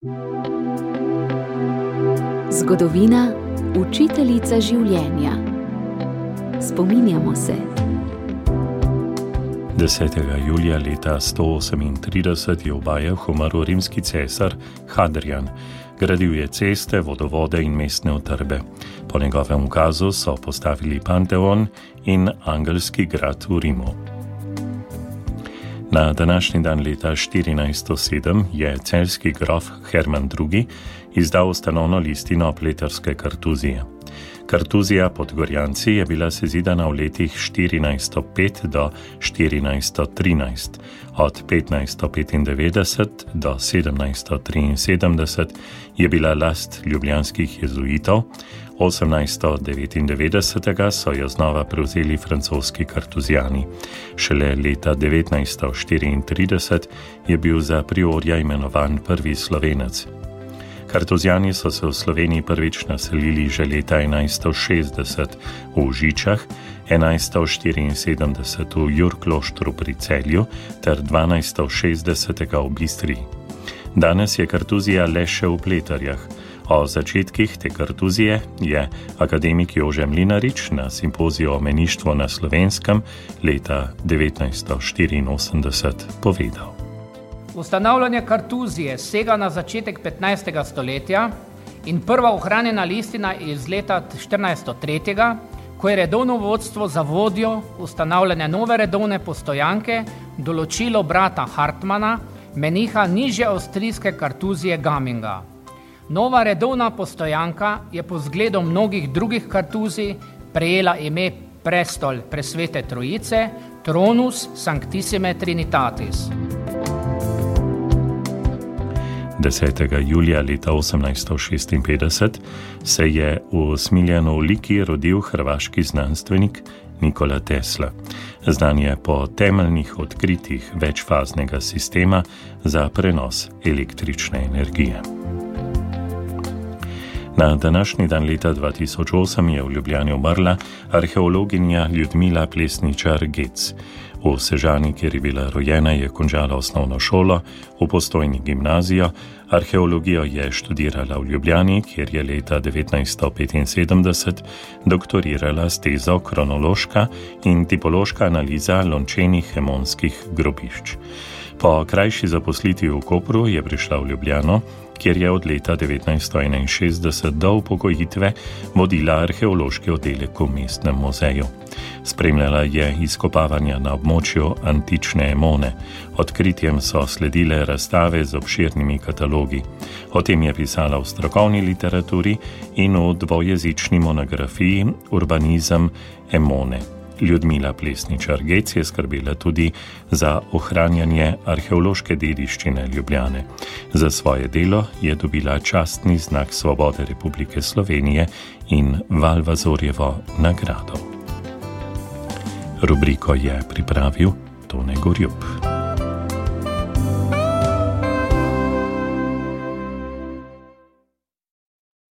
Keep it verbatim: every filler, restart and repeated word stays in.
Zgodovina, učiteljica življenja. Spominjamo se. desetega julija leta sto osemintrideset je v Bajah umrl rimski cesar Hadrian. Gradil je ceste, vodovode in mestne utrdbe. Po njegovem ukazu so postavili Panteon in angelski grad v Rimu. Na današnji dan leta štirinajststo sedem je celjski grof Herman drugi. izdal ustanovno listino pleterske kartuzije. Kartuzija pod Gorjanci je bila sezidana v letih štirinajststo pet do štirinajststo trinajst. Od petnajststo petindevetdeset do sedemnajststo triinsedemdeset je bila last ljubljanskih jezuitov, osemnajststo devetindevetdeset so jo znova prevzeli francoski kartuzijani. Šele leta devetnajststo štiriintrideset je bil za priorja imenovan prvi Slovenec. Kartuzijani so se v Sloveniji prvič naselili že leta enajststo šestdeset v Žičah, enajststo štiriinsedemdeset v Jurkloštru pri Celju ter dvanajststo šestdeset v Bistriji. Danes je kartuzija le še v Pleterjah. O začetkih te kartuzije je akademik Jože Mlinarič na simpoziju o meništvu na Slovenskem leta devetnajststo štiriinosemdeset povedal. Ustanavljanje kartuzije sega na začetek petnajstega stoletja in prva ohranjena listina je iz leta štirinajststo tri, ko je redovno vodstvo za vodjo ustanavljanja nove redovne postojanke določilo brata Hartmana, meniha nižje avstrijske kartuzije Gaminga. Nova redovna postojanka je po zgledu mnogih drugih kartuzij prejela ime Prestol Presvete Trojice, Tronus Sanctissime Trinitatis. desetega julija leta osemnajststo šestinpetdeset se je v Smiljanu v Liki rodil hrvaški znanstvenik Nikola Tesla. Znan je po temeljnih odkritjih večfaznega sistema za prenos električne energije. Na današnji dan leta dva tisoč osem je v Ljubljani umrla arheologinja Ljudmila Plesničar-Gec. V Sežani, kjer je bila rojena, je končala osnovno šolo, v Postojni gimnazijo, arheologijo je študirala v Ljubljani, kjer je leta devetnajststo petinsedemdeset doktorirala s tezo kronološka in tipološka analiza lončenih emonskih grobišč. Po krajši zaposlitvi v Kopru je prišla v Ljubljano, kjer je od leta devetnajststo enainšestdeset do upokojitve vodila arheološki oddelek v mestnem muzeju. Spremljala je izkopavanja na območju antične Emone. Odkritjem so sledile razstave z obširnimi katalogi. O tem je pisala v strokovni literaturi in v dvojezični monografiji Urbanizem Emone. Ljudmila Plesničar-Gec je skrbela tudi za ohranjanje arheološke dediščine Ljubljane. Za svoje delo je dobila častni znak Svobode Republike Slovenije in Valvazorjevo nagrado. Rubriko je pripravil Tone Gorjup.